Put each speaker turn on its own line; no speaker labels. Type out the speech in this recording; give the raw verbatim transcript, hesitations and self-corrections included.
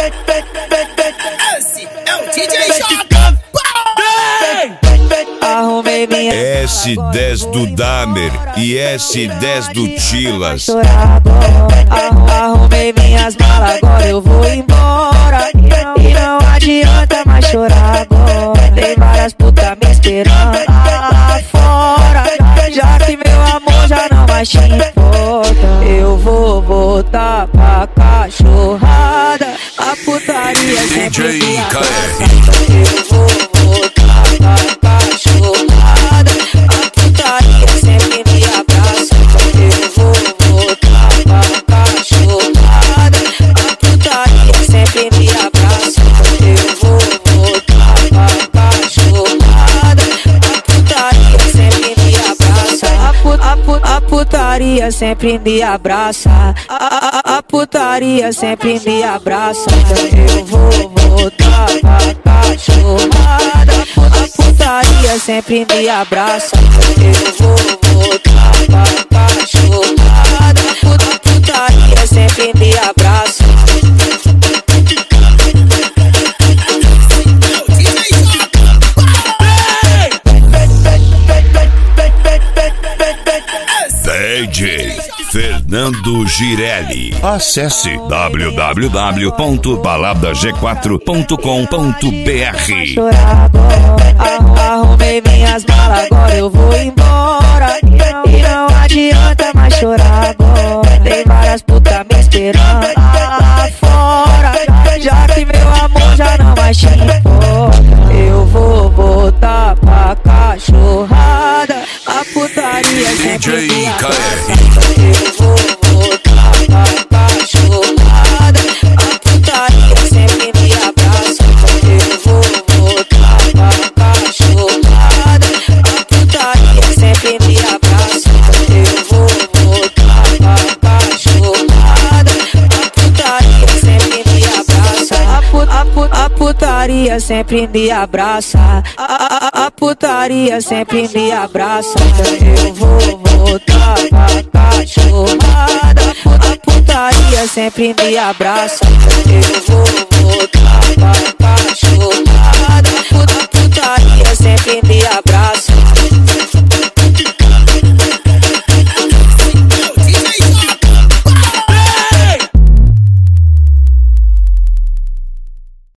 Esse é o D J J.
Arrumei minha
S dez do Damer e S dez do Tilas.
Arrumei minhas malas, agora eu vou embora. E não adianta mais chorar agora. Tem várias putas me esperando lá fora. Já que meu amor já não mais te importa, eu vou voltar pra cachorrada. A putaria sempre me abraça. Eu vou voltar pra cachorrada. A putaria sempre me abraça. Eu vou voltar pra cachorrada. A putaria sempre me abraça. Eu vou voltar pra cachorrada. A putaria sempre me abraça. A, put, a, put, a putaria sempre me abraça. A, a, a putaria sempre me abraça. Eu vou voltar pra cachorrada. A putaria sempre me abraça. Eu vou voltar pra cachorrada. A putaria sempre me abraça.
D J Fernando Girelli. Acesse w w w ponto balada g quatro ponto com ponto b r.
Arrumei minhas malas, agora eu vou embora. E não adianta mais chorar agora. Tem várias putas me esperando lá fora. Já que meu amor já não mais te importa, eu vou voltar pra cachorrada. A putaria sempre me abraça. Eu vou voltar pra cachorrada. A putaria sempre me abraça. Eu vou voltar pra cachorrada. A putaria sempre me abraça. Eu vou voltar pra cachorrada. A putaria sempre me abraça. A, put, a, put, a putaria sempre me abraça. A, a, a putaria sempre me abraça. Eu vou voltar pra cachorrada. A putaria sempre me abraça. Eu vou voltar pra cachorrada. A putaria sempre me abraça.